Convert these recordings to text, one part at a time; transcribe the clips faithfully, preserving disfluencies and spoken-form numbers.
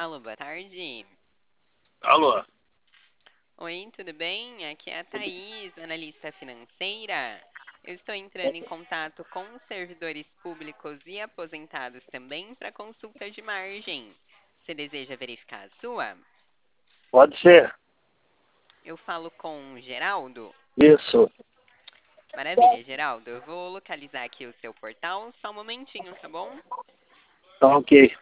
Alô, boa tarde. Alô? Oi, tudo bem? Aqui é a Thaís, analista financeira. Eu estou entrando em contato com os servidores públicos e aposentados também para consulta de margem. Você deseja verificar a sua? Pode ser. Eu falo com o Geraldo. Isso. Maravilha, Geraldo. Eu vou localizar aqui o seu portal. Só um momentinho, tá bom? Tá ok.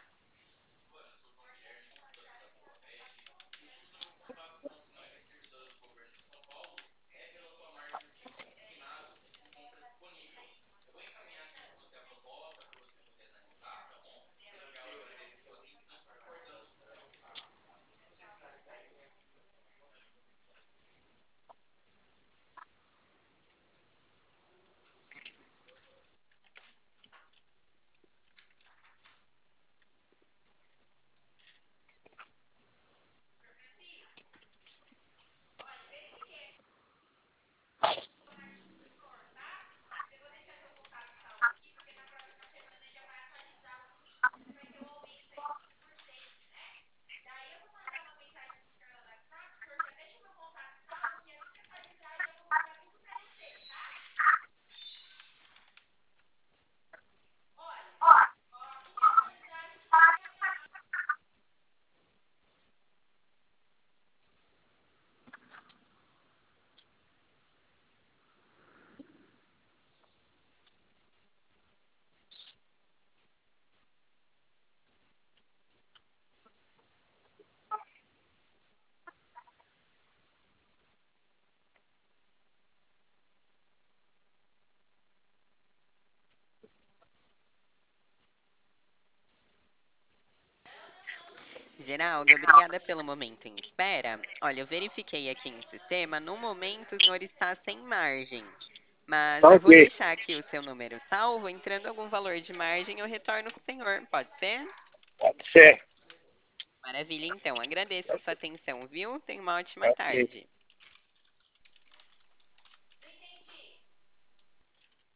Geraldo, obrigada pelo momento em espera. Olha, eu verifiquei aqui em sistema. No momento, o senhor está sem margem. Mas Tá eu vou ok. deixar aqui o seu número salvo. Entrando algum valor de margem, eu retorno com o senhor. Pode ser? Pode ser. Maravilha, então. Agradeço a sua atenção, viu? Tenha uma Tá ótima ok. tarde.